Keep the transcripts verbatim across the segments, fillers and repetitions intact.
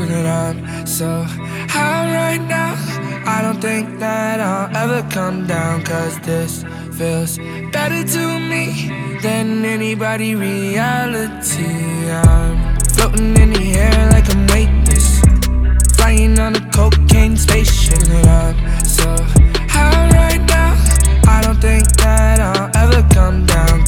feeling I'm so high right now. I don't think that I'll ever come down, cause this feels better to me than anybody reality. I'm floating in the air like I'm weightless, flying on a cocaine spaceship. And I'm so high right now, I don't think that I'll ever come down.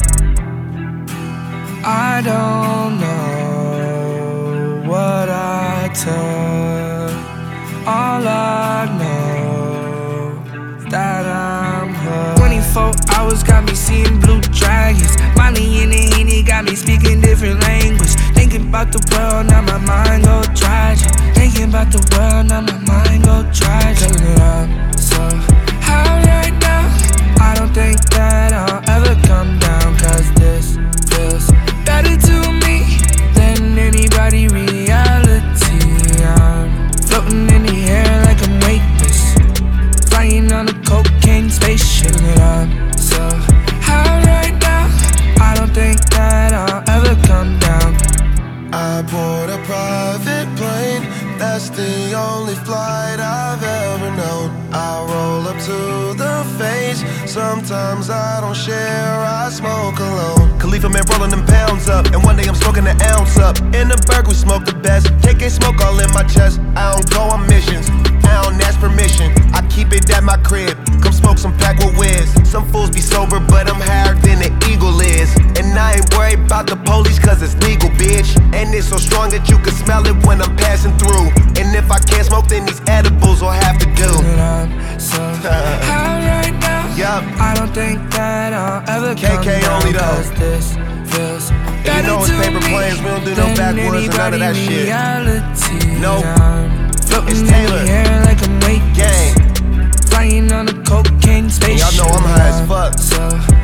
I don't know what I took, all I know is that I'm hooked. Twenty-four hours got me seeing blue dragons. Molly in the Henny got me speaking different language. Thinking about the world, now my mind go tragic. Thinking about the world, now my mind go tragic. And I'm so high right now, I don't think that I'll ever come down, cause this feels better to me than anybody reality. I'm floating in the air like I'm weightless, flying on a cocaine spaceship. And I'm so high right now, I don't think that I'll ever come down. I board a private plane, that's the only flight I've ever known. I roll up to the face, sometimes I don't share, I smoke alone. Khalifa man rolling them pounds up, and one day I'm smoking an ounce up. In the Berg we smoke the best, K K smoke all in my chest. I don't go on missions, I don't ask permission, I keep it at my crib. Come smoke some pack with Wiz. Some fools be sober, but I'm higher than the eagle is. And I ain't worried about the police, cause it's legal, bitch. And it's so strong that you can smell it when I'm passing through. And if I can't smoke, then these edibles will have to do. And I'm so high right now, yup. I don't think that I'll ever K K come down, only though. cause this feels And better you know it's to paper me planes, we don't do no than backwoods or none of that shit. reality. Nope. I'm floating It's Taylor. in the air like I'm weightless, Gang. flying on a cocaine spaceship. And y'all know I'm high as fuck. So